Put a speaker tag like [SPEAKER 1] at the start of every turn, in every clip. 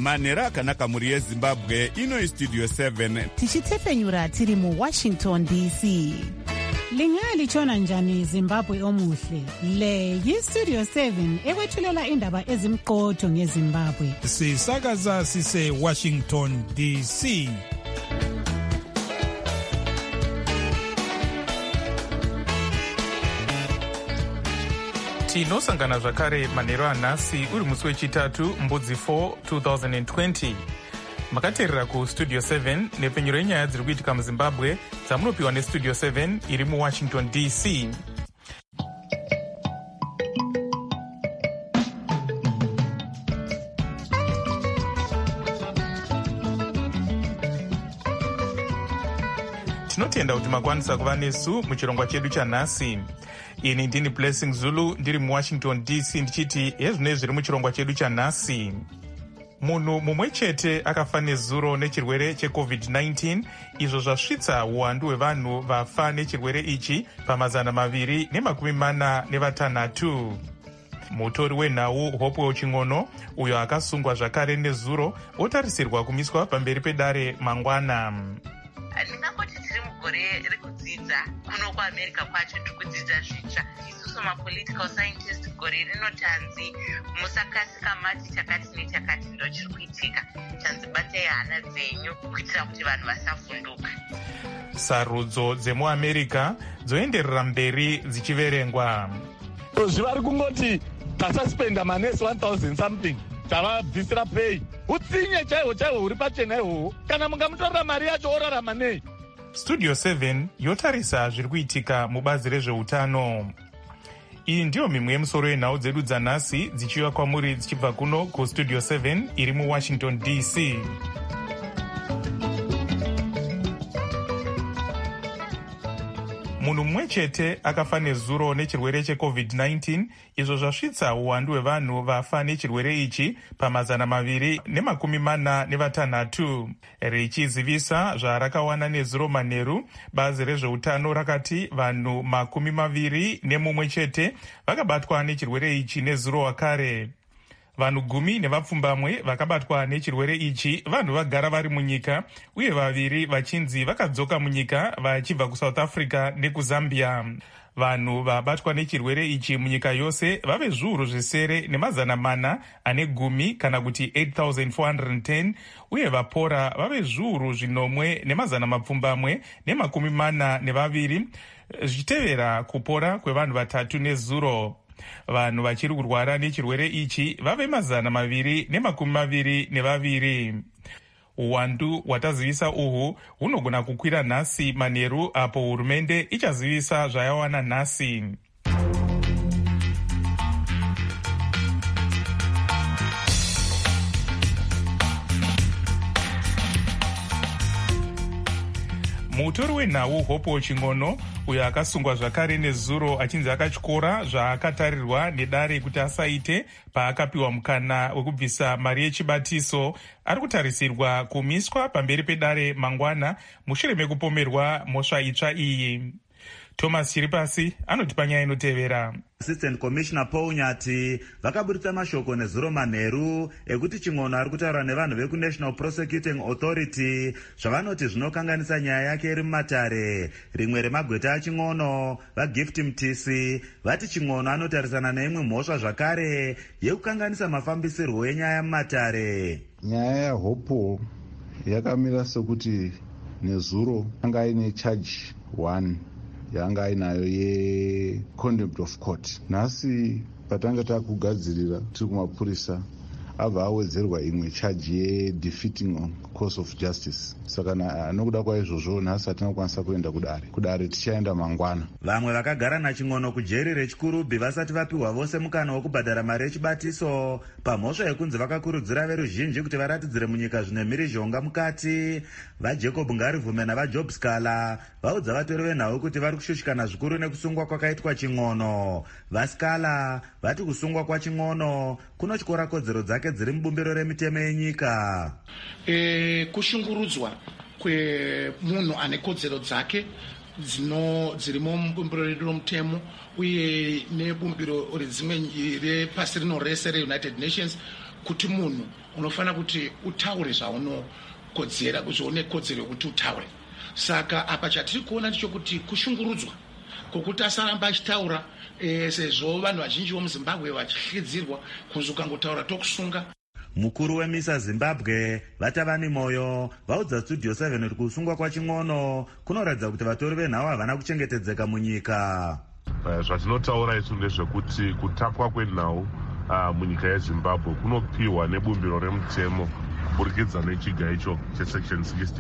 [SPEAKER 1] manheru akanaka mhuri yezimbabwe. Ino istudio 7
[SPEAKER 2] tichitefenyura tiri muWashington DC. Lingalitshona njani Zimbabwe omuhle? Le yistudio 7 ekwethulela indaba ezimqotho ngeZimbabwe.
[SPEAKER 3] Sisakaza sise Washington DC.
[SPEAKER 4] Tinosangana zvakare manheru anhasi uri musi wechitatu mbudzi 4 2020. Makateerera kustudio 7 nepfenyuro yenyaya dziri kuitika muZimbabwe dzamunopiwa nestudio 7 iri muWashington DC. Tinotenda kuti makwanisa kuva nesu muchirongwa chedu chanhasi. Ini ndini Blessing Zulu ndiri muWashington DC ndichiti hezvinei zviri muchirongwa chedu chanhasi. Munhu mumwe chete akafa nezuro nechirwere cheCovid-19, izvo zvasvitsa uwandu hwevanhu vafa nechirwere ichi pa246. Mutori wenhau Hope Ching'ono, uyo akasungwa zvakare nezuro, otarisirwa kumiswa pamberi pedare mangwana.
[SPEAKER 5] Ndingangoti tiri mugore rekudzidza kuno kuAmerica kwacho tikudzidza zvitsva. Isusu mapolitical scientist gore rinotanzi musakasika mati chakati nechakati ndo chiri kuitika. Tanzi batai hana dzenyu kuitira kuti vanhu vasafunduka.
[SPEAKER 4] Sarudzo dzemuAmerica dzoenderera mberi dzichiverengwa.
[SPEAKER 6] Zvivari kungoti tasaspenda manesi 1000 something. Tavabvisira pay. Utsinye chaiwo huri pachena ihwohwo. Kana mungamutorera mari yacho orarama nei?
[SPEAKER 4] Studio 7 yotarisa zviri kuitika mubazi rezveutano. Iyi ndiyo mimwe yemusoro yenhau dzedu dzanhasi dzichiuya kwamuri dzichibva kuno kustudio 7 iri muWashington DC. Munhu mumwe chete akafa nezuro nechirwere cheCovid-19, izvo zvasvitsa uwandu hwevanhu vafa nechirwere ichi pa246. Richizivisa zvarakawana nezuro manheru, bazi rezveutano rakati vanhu 21 chete vakabatwa nechirwere ichi nezuro wakare. Vanhu 10 nevapfumbamwe vakabatwa nechirwere ichi vanhu vagara vari munyika, uye 2 vachinzi vakadzoka munyika vachibva kuSouth Africa nekuZambia. Vanhu vabatwa nechirwere ichi munyika yose vave zviuru zvisere ne410 kana kuti 8,410, uye vapora vave zviuru 9,442, zvichitevera kupora kwevanhu 3 nezuro. Vanhu vachiri kurwara nechirwere ichi vave 222. Uwandu hwatazivisa uhwu hunogona kukwira nhasi manheru apo hurumende ichazivisa zvayawana nhasi. Mutori wenhau Hope Ching'ono, uyo akasungwa zvakare nezuro achinzi akatyora zvaakatarirwa nedare kuti asaite paakapiwa mukana wekubvisa mari yechibatiso, ari kutarisirwa kumiswa pamberi pedare mangwana mushure mekupomerwa mhosva itsva iyi. Thomas Chiripasi anotipa nyaya inotevera.
[SPEAKER 7] Assistant Commissioner Paul Nyati vakaburitsa mashoko nezuro manheru ekuti Ching'ono ari kutaura nevanhu vekuNational Prosecuting Authority zvavanoti zvinokanganisa nyaya yake iri mumatare. Rimwe remagweta aChing'ono, vaGift Mtisi, vati Ching'ono anotarisana neimwe mhosva zvakare yekukanganisa mafambisirwo enyaya mumatare.
[SPEAKER 8] Nyaya yaHopo yakamira sekuti nezuro anga aine charge 1 yanga ainayo yecontempt of court. Nhasi patanga takugadzirira tiri kumapurisa abva awedzerwa imwe charge yedefeating on course of justice. Saka nokuda kwaizvozvo nhasi hatina kukwanisa kuenda kudare tichaenda mangwana.
[SPEAKER 7] Vamwe vakagara naChing'ono kujeri rechikurubhi vasati vapiwa vose mukana wokubhadhara mari yechibatiso pamhosva yekunzi vakakurudzira veruzhinji kuti varatidzire munyika zvine mhirizhonga mukati. VaJacob Ngarivume navaJob Scala vaudza vatori venhau kuti vari kushushikana zvikuru nekusungwa kwakaitwa Ching'ono. VaScala vati kusungwa kwaChing'ono kunotyora kodzero dzake dziri mubumbiro remitemo yenyika.
[SPEAKER 9] Kushungurudzwa kwemunhu ane kodzero dzake dzirimo mubumbiro redu romutemo uye nebumbiro rimwe repasi rino rese reUnited Nations kuti munhu unofanira kuti utaure zvaunokodzera kuzvione kodzero yokuti utaure. Saka apa chatiri kuona ndichokuti kushungurudzwa kwokuti asaramba achitaura sezvo vanhu vazhinji vomuzimbabwe vachihlidzirwa kunzi ukangotaura tokusunga.
[SPEAKER 7] Mukuru weMISA Zimbabwe Vatavani Moyo vaudza Studio 7 kuti kusungwa kwaching'ono kunoratidza kuti vatori venhau havana kuchengetedzeka munyika.
[SPEAKER 10] Zvatinotaura isu ndezvekuti kutapwa kwenhau munyika yeZimbabwe kunopiwa nebumbiro remutemo kuburikidza nechiga icho chesection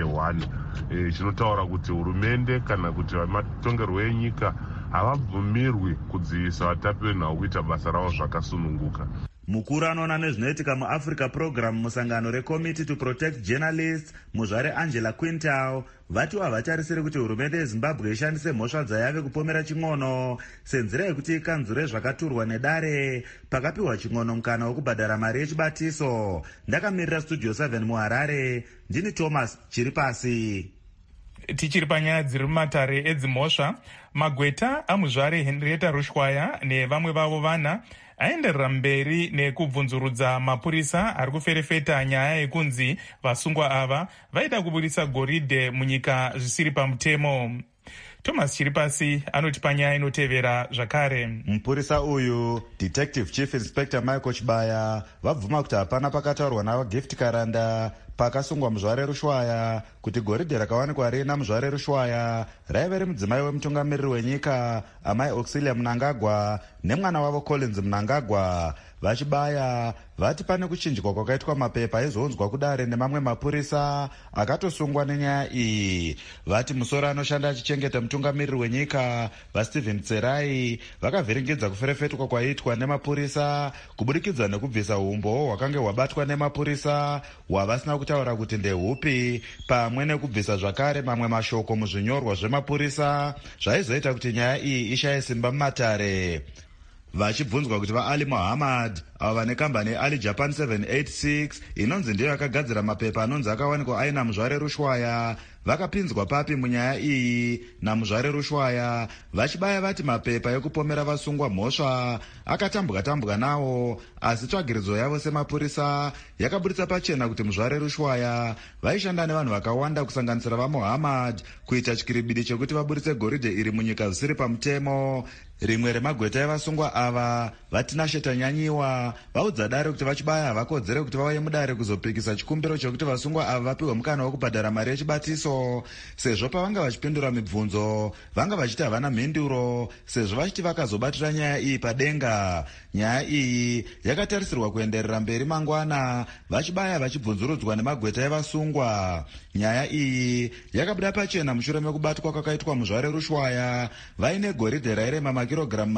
[SPEAKER 10] 61 chinotaura kuti hurumende kana kuti matongerwo enyika havabvumirwi kudzivisa vatapi venhau kuita basa ravo zvakasununguka.
[SPEAKER 7] Mukuru anoona nezvinoitika muAfrica Program musangano reCommittee to Protect Journalists muzvare Angela Quintal vati havatarisiri kuti hurumende yeZimbabwe ishandise mhosva dzayave kupomera ching'ono senzira yekuti ikanzure zvakaturwa nedare pakapiwa ching'ono mukana wokubhadhara mari yechibatiso. Ndakamirira Studio 7 muHarare, ndini Thomas Chiripasi.
[SPEAKER 4] Tichiri panyaya dziri mumatare edzimhosva, magweta amuzvare Henrietta Rushwaya nevamwe vavo vana aenderera mberi nekubvunzurudza mapurisa ari kuferefeta nyaya yekunzi vasungwa ava vaida kubudisa goridhe munyika zvisiri pamutemo. Thomas Chiripasi anoti panyaya inotevera zvakare.
[SPEAKER 7] Mupurisa uyu Detective Chief Inspector Michael Chibaya vabvuma kuti hapana pakataurwa navaGift Karanda pakasungwa muzvare Rushwaya kuti goridhe rakawanikwa rina muzvare Rushwaya raive rimudzimai wemutungamiriri wenyika amai Auxilia Mnangagwa nemwana wavo Collins Mnangagwa. Vachibaya vati pane kuchinjwa kwakaitwa mapepa aizounzwa kudare nemamwe mapurisa akatosungwa nenyaya iyi. Vati musoro anoshanda achichengeta mutungamiriri wenyika vaStephen Tserai vakavhiringidza kuferefetwa kwaiitwa nemapurisa kubudikidza nekubvisa umbo hwakange hwabatwa nemapurisa hwavasina kutaura kuti ndehupi, pamwe nekubvisa zvakare mamwe mashoko muzvinyorwa zvemapurisa zvaizoita kuti nyaya iyi ishaye simba mumatare. Vachibvunzwa kuti vaAli Mohammed avo vane kambani Ali Japan 786 inonzi ndiyo yakagadzira mapepa anonzi akawanikwa aina muzvare Rushwaya vakapinzwa papi munyaya iyi namuzvare Rushwaya. Vachibaya vati mapepa ekupomera vasungwa mhosva akatambwa nawo, asi tsvagiridzo yavo semapurisa yakabudisa pachena kuti muzvare Rushwaya vaishanda nevanhu vakawanda kusanganisira vaMohammed kuita chikiribidi chekuti vabudise goridhe iri munyika zvisiri pamutemo. Rimwe remagweta evasungwa ava vatinasheta nyanyiwa vaudza dare kuti vachibaya havakodzere kuti vauye mudare kuzopikisa chikumbiro chekuti vasungwa ava vapiwe mukana wokubhadhara mari yechibatiso, sezvo pavanga vachipindura mibvunzo vanga vachiti havana mhinduro, sezvo vachiti vakazobatira nyaya iyi padenga. Nyaya iyi yakatarisirwa kuenderera mberi mangwana vachibaya vachibvunzurudzwa nemagweta evasungwa. Nyaya iyi yakabuda pachena mushure mekubatwa kwakaitwa muzvare Rushwaya vaine goridhe rairema makirogiramu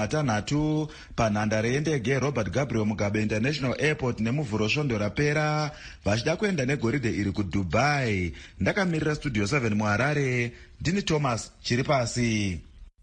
[SPEAKER 7] 6 panhandare yendege yeRobert Gabriel Mugabe International Airport nemuvhuro svondo rapera vachida kuenda negoridhe iri kuDubai. Ndakamirira Studio 7 muHarare, ndini Thomas Chiripasi.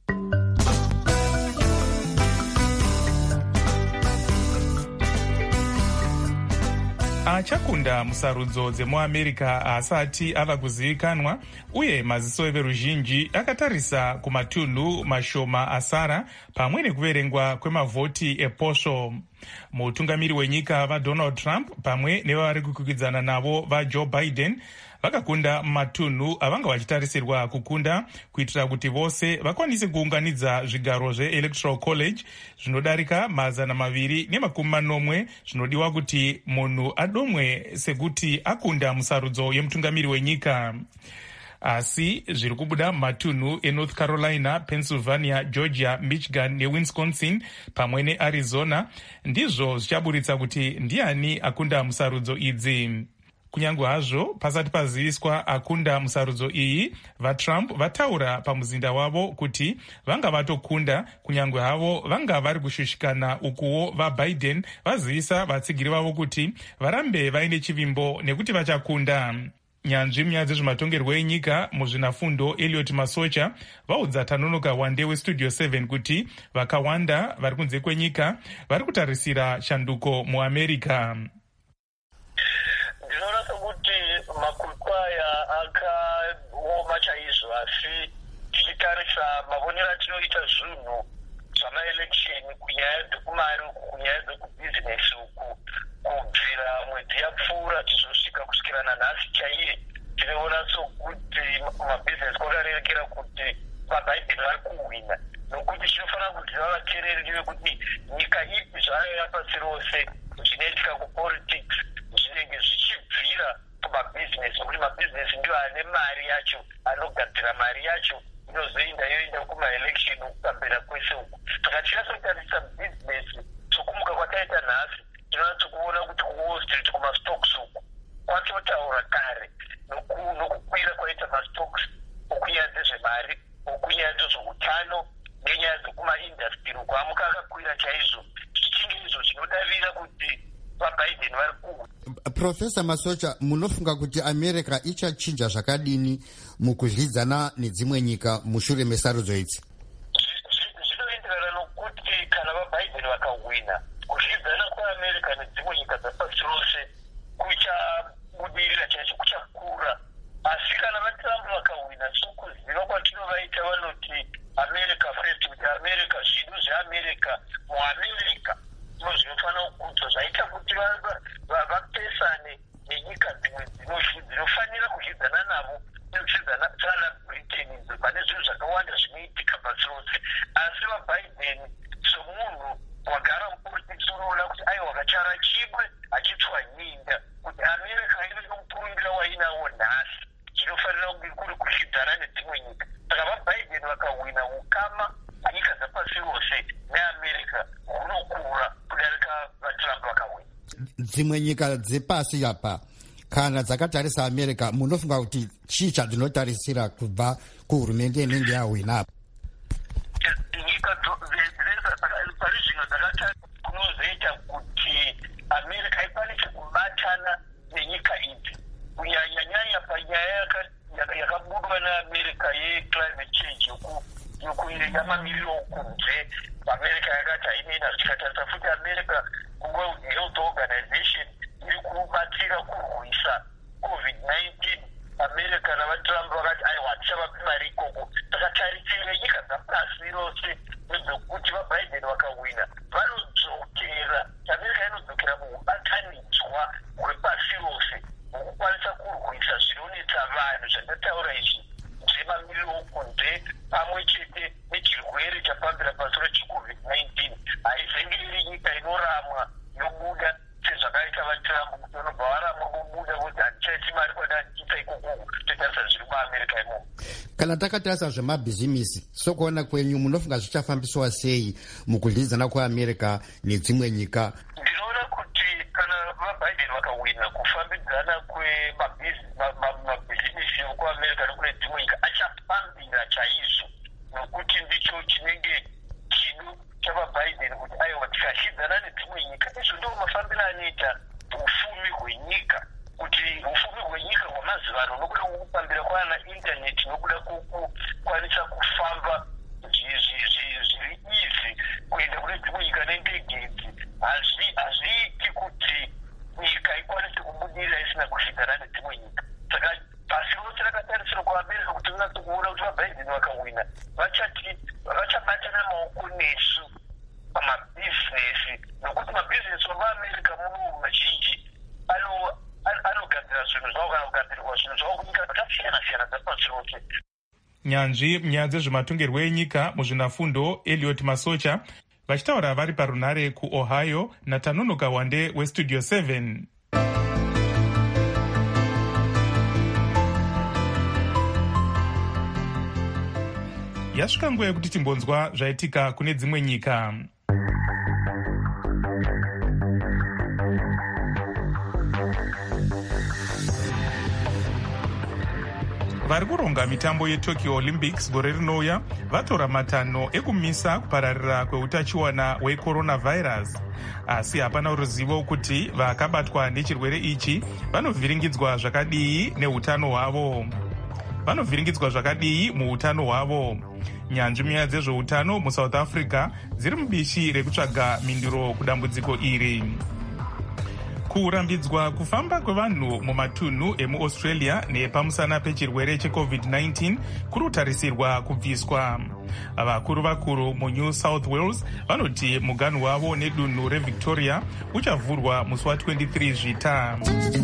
[SPEAKER 4] Achakunda musarudzo dzemuAmerica asati ava kuzivikanwa uye maziso everuzhinji akatarisa kumatunhu mashoma asara pamwe nekuverengwa kwemavhoti eposvo. Mutungamiri wenyika vaDonald Trump pamwe nevavari kukwikwidzana navo vaJoe Biden vakakunda matunhu avanga vachitarisirwa kukunda kuitira kuti vose vakwanise kuunganidza zvigaro zveElectoral College zvinodarika 240 zvinodiwa kuti munhu adomwe sekuti akunda musharudzo yemutungamiri wenyika. Asi zviri kubuda matunhu eNorth Carolina, Pennsylvania, Georgia, Michigan neWisconsin pamwe neArizona ndizvo zvichaburitsa kuti ndiani akunda musarudzo idzi. Kunyange hazvo pasati paziviswa akunda musarudzo iyi, vaTrump vataura pamuzinda wavo kuti vanga vatokunda kunyange havo vanga vari kushushikana, ukuwo vaBiden vazivisa vatsigiri vavo kuti varambe vaine chivimbo nekuti vachakunda. Nyanzvi munyaya dzezvematongerwo enyika muzvinafundo Elliot Masocha vaudza Tanonoka Wande weStudio 7 kuti vakawanda vari kunze kwenyika vari kutarisira shanduko muAmerica.
[SPEAKER 11] Ndinoona sekuti makwikwi akaoma chaizvo, asi tichitarisa mavonero atinoita zvinhu zvamaeleksheni kunyaya dzekumari uku, kunyaya dzekubhizinesi uku, kubvira mwedzi yapfuura tichizosvika kusvikira nanhasi chaiye tinoona sokuti mabhizinesi kwakarerekera kuti mabhaibheri vari kuhwina, nokuti chinofanira kuziva vateereri ndevekuti nyika ipi zvaiya pasi rose zvinoitika kupolitics zvinenge zvichibvira kumabhizinesi, nokuti mabhizinesi ndiwo ane mari yacho, anogadzira mari yacho inozoinda yoenda kumaelection kukambera kwese uku. Saka tinatsotarisa bhizinesi sokumuka kwataita nhasi tinonatsokuona kuti kuwall street kumastocks uku kwatotaura kare nokukwira kwaita mastocks okunyaya dzezvemari, okunyaya dzezveutano nenyaya dzekumaindastry ukwamuka akakwira chaizvo, zvichinge izvo zvinodavira kuti vaBiden vari kuhwa.
[SPEAKER 12] Profesa Masocha, munofunga kuti America ichachinja zvakadini mukudyidzana nedzimwe nyika mushure mesarudzo idzi?
[SPEAKER 11] Zvinoenderana nokuti kana vaBiden vakahwina, kudyidzana kwaAmerica nedzimwe nyika dzapasi rose kuchabudirira chaizvo, kuchakura. Asi kana vaTrump vakahwina, sokuziva kwatinovaita vanoti America first, kuti America, zvinhu zveAmerica muAmerica ndizvo zvinofanira kukudzwa, zvaita kuti vapesane nenyika dzimwe dzinofanira kudyidzana navo sana Britain, pane zvinhu zvakawanda zvinoitika pasi rose. Asi vaBiden somunhu wagara mupolitics unoona kuti aiwa kachara chibwe achitswanyinda kuti America ine mukurumbira wainawo nhasi zvinofanira kuri kudyidzana nedzimwe nyika. Saka vaBiden vakahwina, ukama nyika dzapasi rose neAmerica hunokura kudarika vaTrump vakahwina.
[SPEAKER 12] Dzimwe nyika dzepasi apa kana dzakatarisa America, munofunga kuti chii chadzinotarisira kubva kuhurumende inenge yahwina apa?
[SPEAKER 11] Nyika pari zvino dzakatarisa kunozoita kuti America ikwanise kubatana nenyika idzi, kunyanyanyanya panyaya yakabudwa neAmerica yeclimate change yamamiriro okunze. America yakati hainena, tikatarisa futi America kuWorld Health Organization iri kubatsira kurwisa COVID-19. America navaTrump vakati aiwa tichavapi mari ikoko. Takatarisire nyika dzapasi rose nezvekuti vaBiden vakahwina vanodzokera, America inodzokera mukubatanidzwa hwepasi rose mukukwanisa kurwisa zvinonetsa vanhu zvandataura izvi zvemamiriro okunze pamwe chete nechirwere chapambira pasoro cheCovid-19. Haizenge iri nyika inoramwa yobuda sezvakaita vaTrump kuti vanobva varamwa vobuda kuti handichaisi mari kwandatiita ikoko. Totarisa zviri muAmerica imomo.
[SPEAKER 12] Kana takatarisa zvemabhizimisi, sokuona kwenyu munofunga zvichafambiswa sei mukudyidzana kweAmerica nedzimwe nyika?
[SPEAKER 11] Ndinoona kuti kana vaBiden vakahwina, kufambidzana kwemabhizimisi ekuAmerica nekune dzimwe nyika achafambira chaizvo, nokuti ndicho chinenge chido chavaBiden kuti aiwa tikadyidzana nedzimwe nyika. Izvo ndo mafambiro anoita ufumi hwenyika, kuti ufumi hwenyika hwamazivano nokuda kwokupambira kwaana intaneti, nokuda kwokukwanisa kufamba zviri izi kuenda kune dzimwe nyika nendege idzi, hazviiti kuti nyika ikwanise kubudirira isina kudyidzana nedzimwe nyika. Saka pasi rose rakatarisirwa kuAmerica kuti unatsokuona kuti vaBiden vakahwina vachabatana maoko nesu pamabhizinesi, nokuti mabhizinesi wavaAmerica muno mazhinji anogadzira zvinhu zvavo kana kugadzirwa zvinhu zvavo kunyika dzakasiyana-siyana dzapasi rose.
[SPEAKER 4] Nyanzvi munyaya dzezvematongerwo enyika muzvinafundo Elliot Masocha vachitaura vari parunare kuOhio naTanonoka Wande weStudio 7. Yasvika nguva yekuti timbonzwa zvaitika kune dzimwe nyika. Vari kuronga mitambo yeTokyo Olympics gore rinouya vatora matanho ekumisa kupararira kweutachiwana hwecoronavirus. Asi hapana ruzivo kuti vakabatwa nechirwere ichi vanovhiringidzwa zvakadii neutano hwavo. Vanovhiringidzwa zvakadii muutano hwavo. Nyanzvi munyaya dzezveutano muSouth Africa dziri mubishi rekutsvaga mhinduro kudambudziko iri. Kurambidzwa kufamba kwevanhu mumatunhu emuaustralia nepamusana pechirwere checovid-19 kurutarisirwa kubviswa. Vakuru muNew South Wales vanoti muganhu wavo nedunhu reVictoria uchavhurwa musi wa23 Zvita.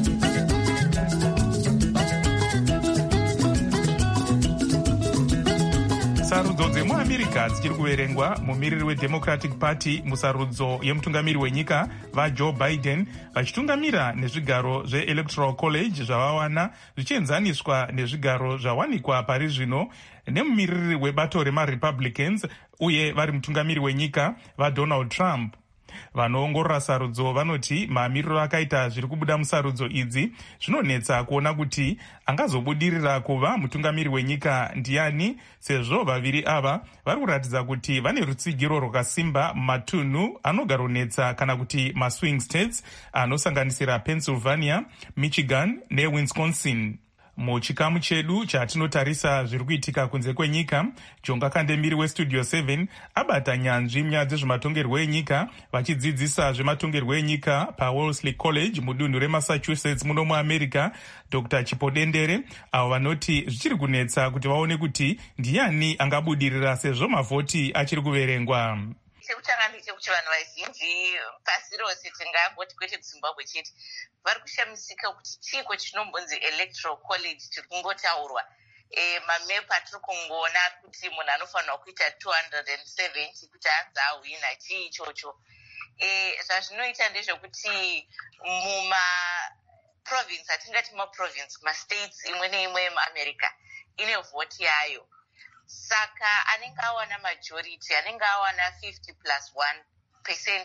[SPEAKER 4] Sarudzo dzemuAmerica dzichiri kuverengwa. Mumiriri weDemocratic Party musarudzo yemutungamiri wenyika vaJoe Biden vachitungamira nezvigaro zveElectoral College zvavawana zvichienzaniswa nezvigaro zvawanikwa pari zvino nemumiriri webato remaRepublicans uye vari mutungamiri wenyika vaDonald Trump. Vanoongorora sarudzo vanoti mamiriro akaita zviri kubuda musarudzo idzi zvinonetsa kuona kuti angazobudirira kuva mutungamiri wenyika ndiani, sezvo vaviri ava vari kuratidza kuti vane rutsigiro rwakasimba mumatunhu anogaronetsa kana kuti maswing states anosanganisira Pennsylvania, Michigan neWisconsin. Muchikamu chedu chatinotarisa zviri kuitika kunze kwenyika, Jonga Kandemiri weStudio 7 abata nyanzvi munyaya dzezvematongerwo enyika vachidzidzisa zvematongerwo enyika paWellesley College mudunhu reMassachusetts muno muAmerica, Dr. Chipodendere, avo vanoti zvichiri kunetsa kuti vaone kuti ndiani angabudirira sezvo mavhoti achiri kuverengwa.
[SPEAKER 5] Chekutanga ndechekuti vanhu vazhinji pasi rose tingangoti kwete kuZimbabwe chete vari kushamisika kuti chiko chinombonzi Electoral College chiri kungotaurwa. Mamepa tiri kungoona kuti munhu anofanirwa kuita 270 kuti anzi ahwina chii ichocho. Zvazvinoita ndezvekuti mumaprovince, atingati maprovince, mastates imwe neimwe muAmerica ine vhoti yayo. Saka anenge awana majority, anenge awana 50+1%,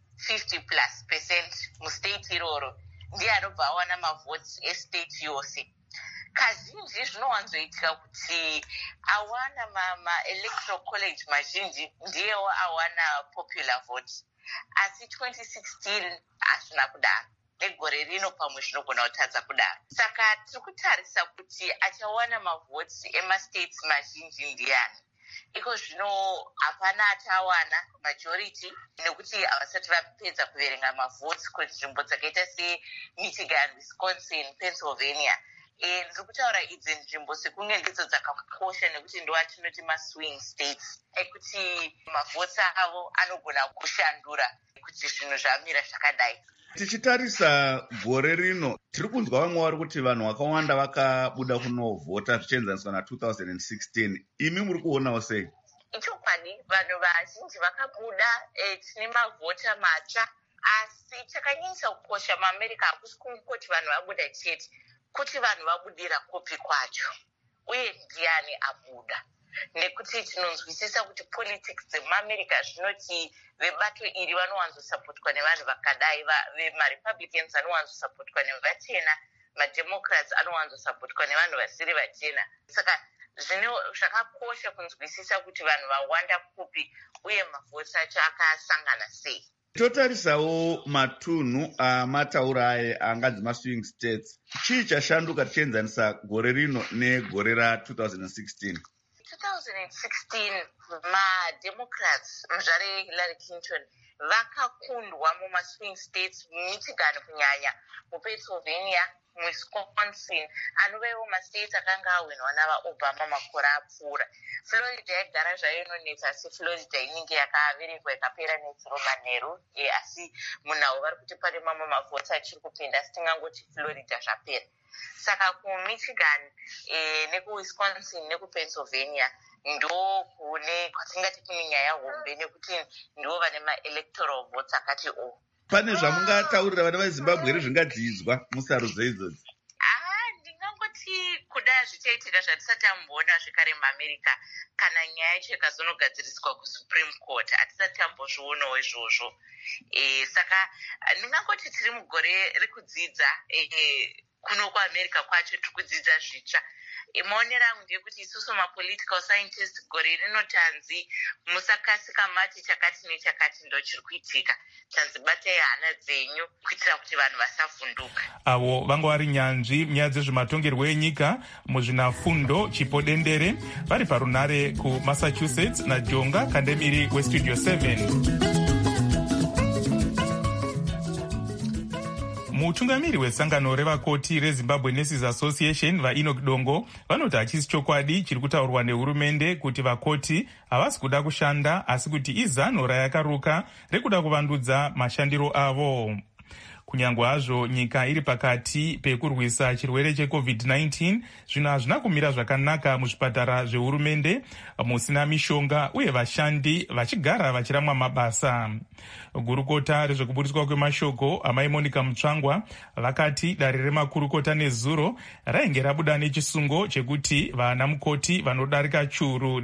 [SPEAKER 5] 50+% mustate iroro ndiye anobva awana mavhoti estate yose. Kazhinji zvinowanzoitika kuti awana ma-electoral college mazhinji ndiyewo awana popular vote. Asi 2016 hazvina kudaro. Negore rino pamwe zvinogona kutadza kudaro. Saka tiri kutarisa kuti achawana mavhoti emastates mazhinji ndiani. Iko zvino hapana achawana majority nekuti havasati vapedza kuverenga mavhoti kunzvimbo dzakaita seMichigan, Wisconsin, Pennsylvania. Ndiri kutaura idzi nzvimbo sekunge ndidzo dzakakosha nekuti ndoatinoti maswing states ekuti mavhoti avo anogona kushandura kuti zvinhu zvamira zvakadai.
[SPEAKER 13] Tichitarisa gore rino tiri kunzwa vamwe vari kuti vanhu vakawanda vakabuda kunovhota zvichienzaniswa na2016. Imi muri kuonawo sei?
[SPEAKER 5] Ichokwadi, vanhu vazhinji vakabuda, tine mavhota matsva, asi chakanyanyisa kukosha muAmerica hakusi kungoti vanhu vabuda chete, kuti vanhu vabudira kupi kwacho uye ndiani abuda. Nekuti tinonzwisisa kuti politics dzemuAmerica zvinoti vebato iri vanowanzosapotwa nevanhu vakadai, vemaRepublicans anowanzosapotwa nevachena, maDemocrats anowanzosapotwa nevanhu vasiri vachena. Saka zvakakosha kunzwisisa kuti vanhu vawanda kupi uye mavhoti acho akasangana sei.
[SPEAKER 13] Totarisawo matunhu amataura aye anganzi maswing states. Chii chashanduka tichienzanisa gore rino negore ra2016?
[SPEAKER 5] 2016 maDemocrats muzvare Hillary Clinton vakakundwa mumaswing states, Michigan kunyanya, muPennsylvania, Wisconsin, anovewo mastates akanga ahwinwa navaObama makore apfuura. Florida yagara zvayo inonetsa, asi Florida inenge yakaverengwa ikapera nedziro manheru, asi munhau vari kuti pane mamwe mavhoti achiri kupinda, asi tingangoti Florida zvapera. Saka kuMichigan, nekuWisconsin nekuPennsylvania ndo kwatingati kune nyaya hombe nekuti ndo vane maelectoral votes akati o.
[SPEAKER 13] Pane zvamungataurira vana veZimbabwe here zvingadzidzwa musarudzo idzodzi?
[SPEAKER 5] Ndingangoti kudai zvichaitika zvatisati tamboona zvekare muAmerica kana nyaya yacho ikazonogadziriswa kuSupreme Court, hatisati tambozvionawo izvozvo. Saka ndingangoti tiri mugore rekudzidza, kuno kuAmerica kwacho tiri kudzidza zvitsva. Maonero angu ndekuti isusu mapolitical scientist gore rino tanzi musakasika mati chakati nechakati ndo chiri kuitika, tanzi batai hana dzenyu kuitira kuti vanhu vasavhunduka.
[SPEAKER 4] Avo vanga vari nyanzvi nyaya dzezvematongerwo enyika muzvinafundo Chipodendere vari parunare kuMassachusetts naJonga Kandemiri weStudio 7. Mutungamiri wesangano revakoti reZimbabwe Nurses Association vaEnoch Dongo vanoti hachisi chokwadi chiri kutaurwa nehurumende kuti vakoti havasi kuda kushanda asi kuti izano rayakaruka rekuda kuvandudza mashandiro avo. Kunyange hazvo nyika iri pakati pekurwisa chirwere cheCovid-19, zvino hazvina kumira zvakanaka muzvipatara zvehurumende, musina mishonga uye vashandi vachigara vachiramwa mabasa. Gurukota rezvekuburiswa kwemashoko amai Monica Mutsvangwa vakati dare remakurukota nezuro rainge rabuda nechisungo chekuti vana mukoti vanodarika churu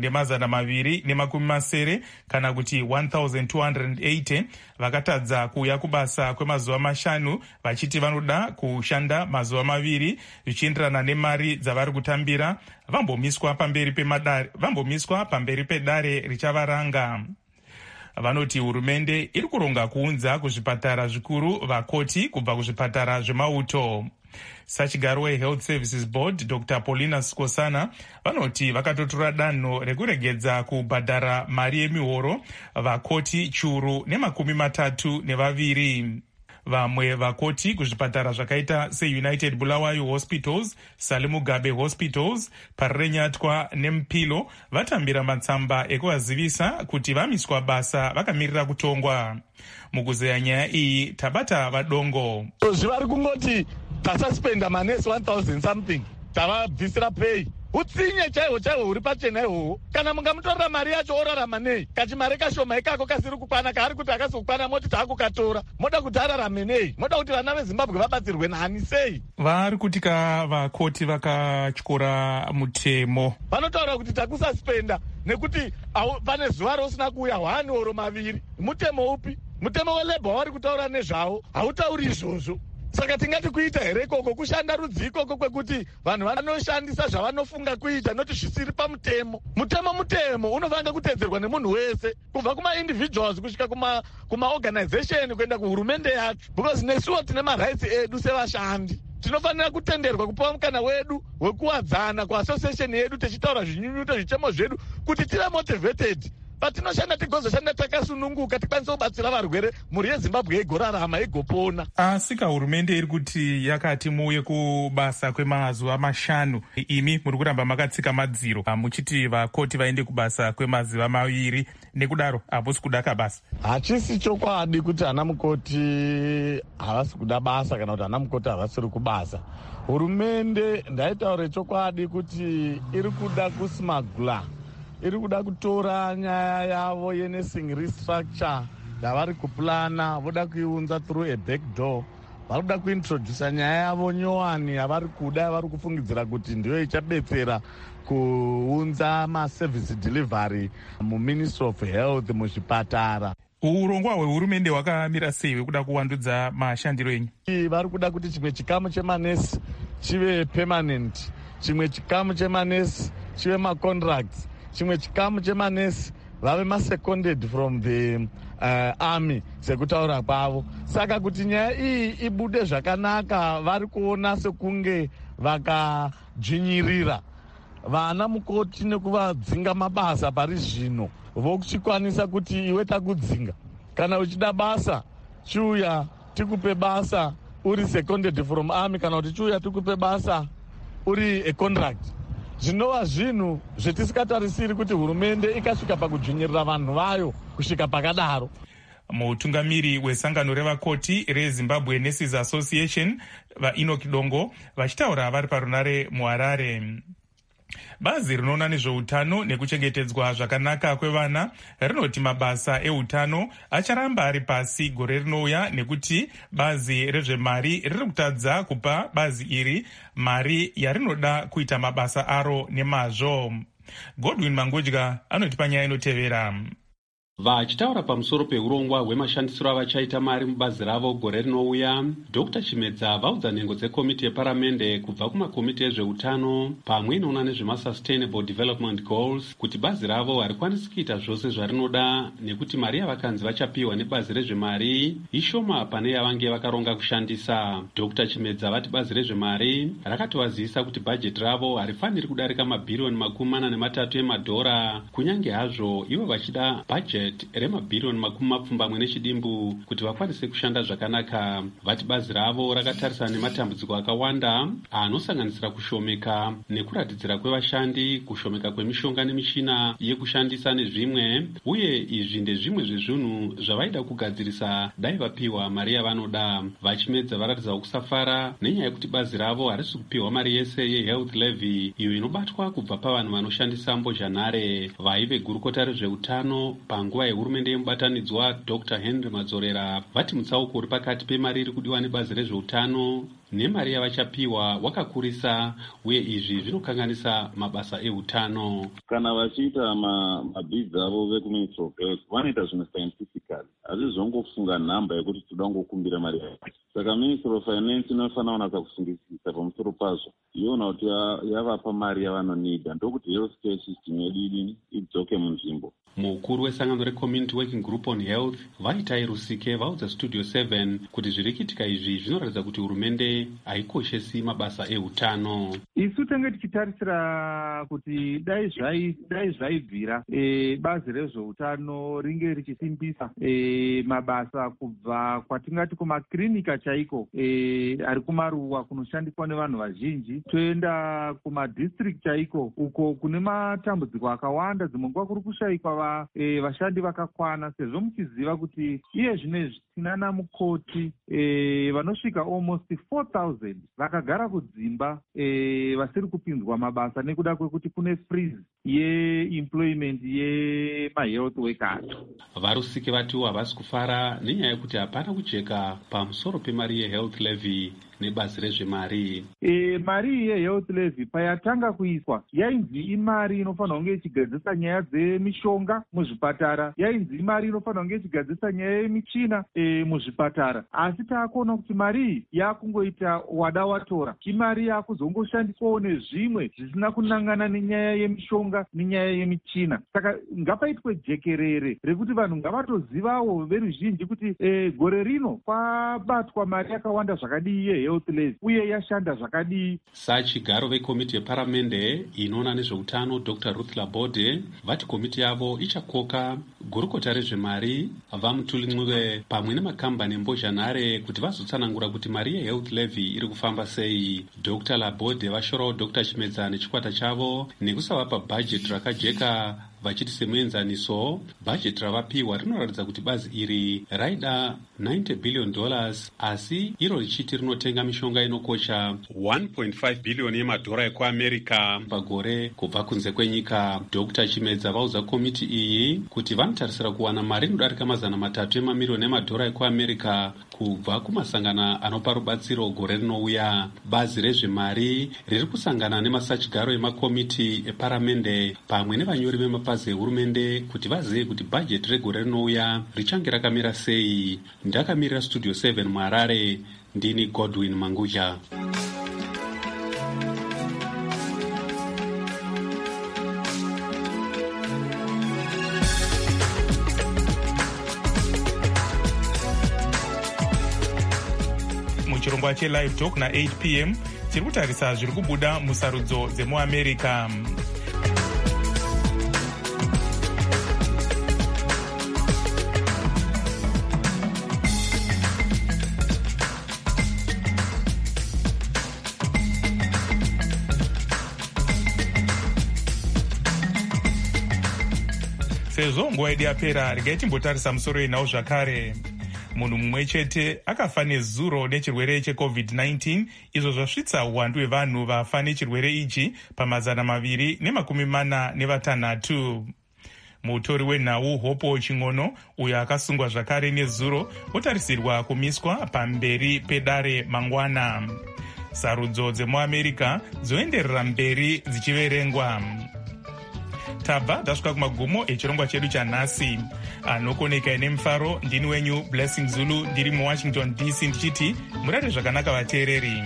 [SPEAKER 4] ne270 kana kuti 1280 vakatadza kuuya kubasa kwemazuva 5 vachiti vanoda kushanda mazuva 2 zvichienderana nemari dzavari kutambira vambomiswa pamberi pedare richavaranga. Vanoti hurumende iri kuronga kuunza kuzvipatara zvikuru vakoti kubva kuzvipatara zvemauto. Sachigaro weHealth Services Board Dr. Paulina Skosana vanoti vakatotora danho rekuregedza kubhadhara mari yemihoro vakoti churu ne32. Vamwe vakoti kuzvipatara zvakaita seUnited Bulawayo Hospitals, Salim Mugabe Hospitals, Parenyatwa neMupilo vatambira matsamba ekuvazivisa kuti vamiswa basa vakamirira kutongwa. Mukuzeya nyaya iyi tabata vadongo.
[SPEAKER 6] Zvivari kungoti tasaspenda manesi 1000 something tavabvisira pay. Utsinye chaiwo huri pachena ihwohwo. Kana mungamutorera mari yacho orarama nei? Kachimari kashoma ikako kasiri kukwana kaari kuti akazokwana moti taakukatora. Moda kuti ararame nei? Moda kuti vana veZimbabwe vabatsirwe nani sei?
[SPEAKER 4] Vari kutika vakoti vakatyora mutemo.
[SPEAKER 6] Vanotaura kuti takusaspenda nekuti pane zuva rosina kuuya 1 oro 2. Mutemo upi? Mutemo weLabour wari kutaura nezvawo hautauri izvozvo. Saka tingati kuita here ikoko kushanda rudzi ikoko kwekuti vanhu vanoshandisa zvavanofunga kuita noti zvisiri pamutemo. Mutemo unofanira kutedzerwa nemunhu wese kubva kuma-individuals kusvika kuma-organization kuenda kuhurumende yacho, because nesuwo tine marights edu sevashandi. Tinofanira kutenderwa kupiwa mukana wedu wekuwadzana kuassociation yedu techitaura zvinyunyuto zvitemo zvedu kuti tive motivated patinoshanda tigozoshanda takasununguka tikwanise kubatsira varwere mhuri yeZimbabwe igorarama igopona.
[SPEAKER 4] Asi hurumende iri kuti yakati muuye kubasa kwemazuva 5, imi muri kuramba makatsika madziro muchiti vakoti vaende kubasa kwemazuva 2 nekudaro haposi kuda kabasa.
[SPEAKER 6] Hachisi chokwadi kuti ana mukoti havasi kuda basa kana kuti ana mukoti havasiri kubasa. Hurumende ndaitaure chokwadi kuti iri kuda kusmagula, iri kuda kutora nyaya yavo yenursing restructure yavari kuplana, voda kuiunza through a back door. Vari kuda kuintrodusa nyaya yavo nyowani yavari kuda, yavari kufungidzira kuti ndiyo ichabetsera kuunza maservice delivery muMinistry of Health muzvipatara.
[SPEAKER 4] Urongwa hwehurumende hwakamira sei hwekuda kuvandudza mashandiro enyu?
[SPEAKER 6] Vari kuda kuti chimwe chikamu chemanesi chive permanent, chimwe chikamu chemanesi chive macontracts, chimwe chikamu chemanesi vave maseconded from the army sekutaura kwavo. Saka kuti nyaya iyi ibude zvakanaka, vari kuona sekunge vakadzvinyirira vana mukoti nekuvadzinga mabasa pari zvino, vochikwanisa kuti iwe takudzinga, kana uchida basa chiuya tikupe basa uri seconded from army, kana kuti chiuya tikupe basa uri a contract. Zvinova zvinhu zvetisikatarisiri kuti hurumende ikasvika pakudzvinyirira vanhu vayo kusvika pakadaro.
[SPEAKER 4] Mutungamiri wesangano revakoti reZimbabwe Nurses Association vaEnoch Dongo vachitaura vari parunare muHarare. Bazi rinoona nezveutano nekuchengetedzwa zvakanaka kwevana rinoti mabasa eutano acharamba ari pasi gore rinouya nekuti bazi rezvemari riri kutadza kupa bazi iri mari yarinoda kuita mabasa aro nemazvo. Godwin Mangudya anotipa nyaya inotevera.
[SPEAKER 14] Vachitaura pamusoro peurongwa hwemashandisiro avachaita mari mubazi ravo gore rinouya, Dr. Chimedza vaudza nhengo dzekomiti yeparamende kubva kumakomiti ezveutano pamwe inoona nezvemasustainable development goals kuti bazi ravo harikwanisi kuita zvose zvarinoda nekuti mari yavakanzi vachapiwa nebazi rezvemari ishoma pane yavange vakaronga kushandisa. Dr. Chimedza vati bazi rezvemari rakatovazivisa kuti bhajeti ravo harifaniri kudarika mabhiriyoni $43 emadhora kunyange hazvo ivo vachida bhajeti bhajet remabhiriyoni 70 kuti vakwanise kushanda zvakanaka. Vati bazi ravo rakatarisana nematambudziko akawanda anosanganisira kushomeka nekuratidzira kwevashandi, kushomeka kwemishonga nemishina yekushandisa nezvimwe, uye izvi ndezvimwe zvezvinhu zvavaida kugadzirisa dai vapiwa mari yavanoda. Vachimedza varatidza kusafara nenyaya yekuti bazi ravo harisi kupiwa mari yese yehealth levy iyo inobatwa kubva pavanhu vanoshandisa mbozhanhare. Vaive gurukota rezveutano panguva yehurumende yemubatanidzwa Dr. Henry Madzorera vati mutsauko uri pakati pemari iri kudiwa nebazi rezveutano nemari yavachapiwa wakakurisa, uye izvi zvinokanganisa mabasa eutano.
[SPEAKER 15] Kana vachiita mabhidzi avo vekuministry of health vanoita zvinhu scientifically, hazvizongofunga nhamba yekuti toda ngokumbira mari yacho. Saka ministry of finance inofanira kunatsa kufungisisa pamusoro pazvo, iona kuti yavapa mari yavanonida ndokuti health care system yedu idzoke munzvimbo.
[SPEAKER 14] Mukuru wesangano recommunity working group on health Vaitai Rusike vaudza Studio 7 kuti zviri kuitika izvi zvinoratidza kuti hurumende haikoshesi mabasa eutano.
[SPEAKER 16] Isu tenge tichitarisira kuti dai zvaibvira bazi rezveutano ringe richisimbisa mabasa kubva kwatingati kumakirinika chaiko ari kumaruwa kunoshandiswa nevanhu vazhinji, toenda kumadistrict chaiko uko kune matambudziko akawanda, dzimwe nguva kuri kushayikwa vashandi vakakwana, sezvo muchiziva kuti iye zvinezvi tinana mukoti vanosvika almost 4,000 vakagara kudzimba vasiri kupinzwa mabasa nekuda kwekuti kune freeze yeemployment yemahealth workers.
[SPEAKER 14] Varusike vatiwo havasi kufara nenyaya yekuti hapana kujeka pamusoro pemari yehealth levy nebazi rezvemari.
[SPEAKER 16] Mari yehealth levy payatanga kuiswa yainzi imari inofanira kunge ichigadzisa nyaya dzemishonga muzvipatara, yainzi imari inofanira kunge ichigadzisa nyaya yemichina muzvipatara, asi taakuona kuti mari iyi yakungoita wada watora, imari yakuzongoshandiswawo nezvimwe zvisina kunangana nenyaya yemishonga nenyaya yemichina. Saka ngapaitwe jekerere rekuti vanhu ngavatozivawo veruzhinji kuti gore rino kwabatwa mari yakawanda zvakadii yehealth levy uye yashanda zvakadii.
[SPEAKER 14] Sachigaro vekomiti yeparamende inoona nezveutano Dr. Ruth Labode vati komiti yavo ichakoka gurukota rezvemari vaMutuli pamwe nemakambani embozhanhare kuti vazotsanangura kuti mari yehealth levy iri kufamba sei. Dr. Labode vashorawo Dr. Chimedza nechikwata chavo nekusavapa bhajeti rakajeka, vachiti semuenzaniso bhajeti ravapiwa rinoratidza kuti bazi iri raida $90 billion asi iro richiti rinotenga mishonga inokosha $1.5 billion yemadhora ekuamerica pagore kubva kunze kwenyika. Dr. Chimedza vaudza komiti iyi kuti vanotarisira kuwana mari inodarika $300 mamiliyoni emadhora ekuamerica kubva kumasangana anopa rubatsiro gore rinouya. Bazi rezvemari riri kusangana nemasachigaro emakomiti eparamende pamwe nevanyori vemapazi ehurumende kuti vazive kuti bhajeti regore rinouya richange rakamira sei. Ndakamirira Studio 7 muHarare, ndini Godwin Mangudya.
[SPEAKER 4] Muchirongwa cheLive Talk na8 p.m. tiri kutarisa zviri kubuda musarudzo dzemuAmerica. Sezvo nguva yedu yapera, regai timbotarisa musoro yenhau zvakare. Munhu mumwe chete akafa nezuro nechirwere cheCovid-19, izvo zvasvitsa uwandu hwevanhu vafa nechirwere ichi pa446. Mutori wenhau Hopo Ching'ono, uyo akasungwa zvakare nezuro, otarisirwa kumiswa pamberi pedare mangwana. Sarudzo dzemuAmerica dzoenderera mberi dzichiverengwa. Tabva tasvika kumagumo echirongwa chedu chanhasi. Anokoneka ine mufaro, ndini wenyu Blessing Zulu, ndiri muWashington DC ndichiti murare zvakanaka vateereri.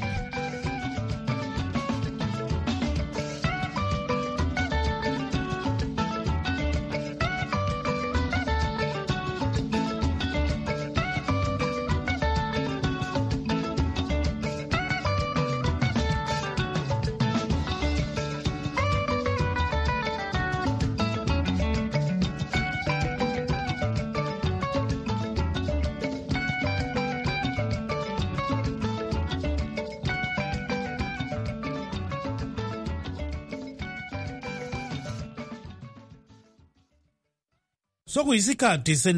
[SPEAKER 17] sokuyisikhathi